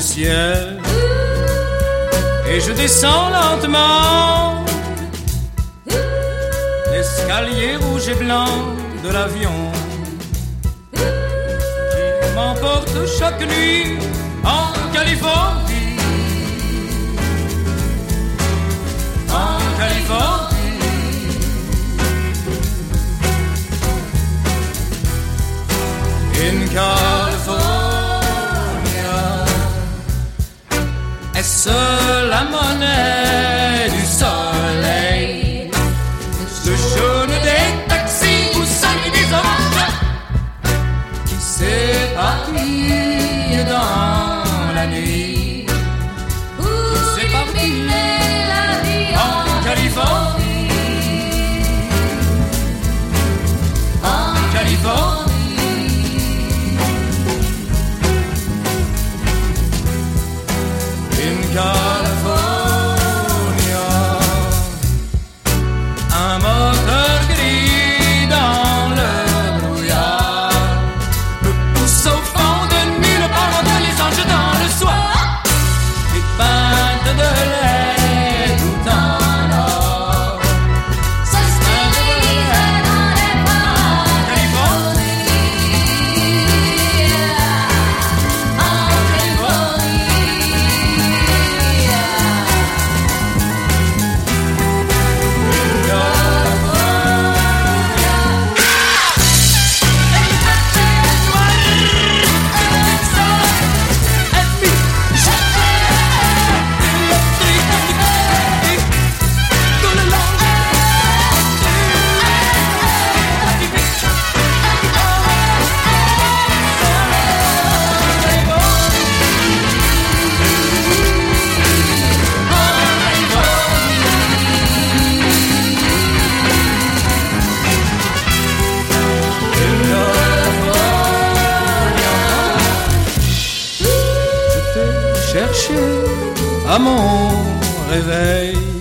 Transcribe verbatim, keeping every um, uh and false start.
ciel. Et je descends lentement l'escalier rouge et blanc de l'avion qui m'emporte chaque nuit en Californie. En Californie. In California. Est-ce la monnaie du soleil, le jaune des taxis ou celui des oranges qui s'éparpille dans la nuit, qui s'éparpille en Californie, en Californie. In California, un moteur gris dans le brouillard me pousse au fond de nulle part entre les anges dans le soir. Des pintes de lait tout en or, ça se brise dans les bras. Californie, en Californie. Chercher à mon réveil